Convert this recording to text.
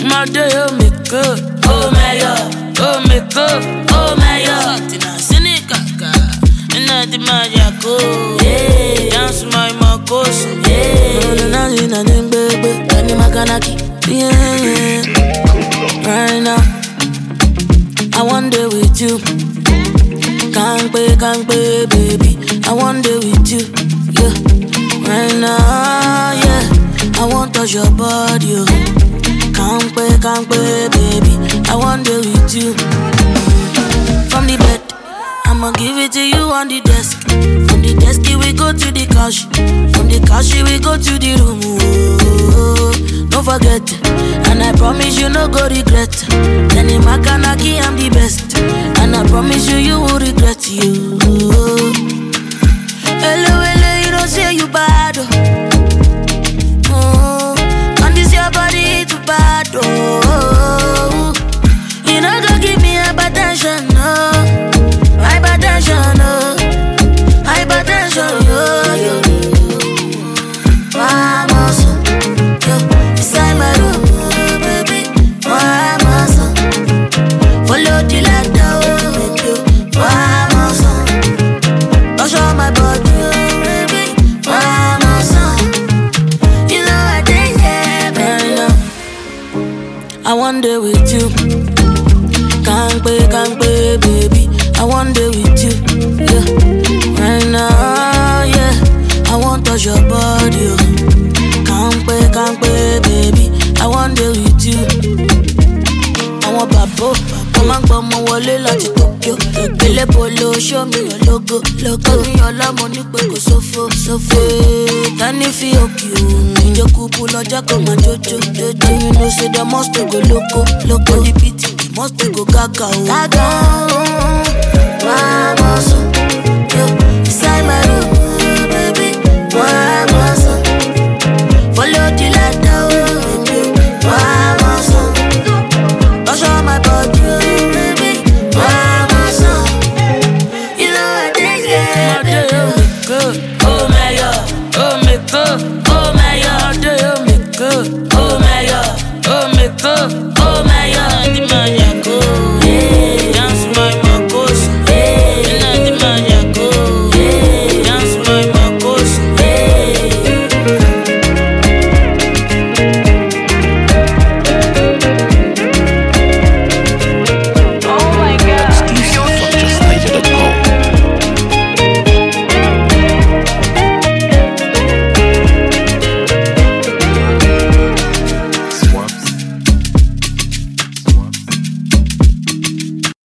My day, oh me good. Oh my God, oh me good. Oh my God. Sinika, ina di majako. Yeah, dance my makoso. Yeah, no no na nembebe, kani makanaki. Yeah, right now I want day with you. Can't pay, baby. I want day with you. Yeah, right now, yeah. I want touch your body. Oh. Can't pay, baby. I want day with you. From the bed, I'ma give it to you on the desk. From the desk, we go to the couch. From the couch, we go to the room. Oh, don't forget, and I promise you no go regret. Then in Makanaki, I'm the best, and I promise you you will regret you. Hello, you don't say you bad. Oh, and this your body too bad. Oh, you know go give me hypertension, no, hypertension, no, hypertension, yo. Vamos, yo, inside my room, baby. Vamos, follow the letter, baby. Vamos, touch on my body, baby. Vamos, you know I think yeah, I want day with you. Can't pay, baby. I want day with you. Yeah, right now, yeah. I want touch your body. Oh. Can't pay, baby. I want day with you. I want babo. Come on, come on, wale like Tokyo. Ele polo, show me your logo. Me your la money, but go so can you feel okay? In your couple, no jack on my jojo. You know, say the must go loco. The pity, they must go gaga. Vamos, yo, inside my room, baby. Vamos, follow the letter, baby. Vamos, touch on my body, baby. Vamos, you know I think yeah. Oh my God, oh my God, oh my God, oh my God, oh my God.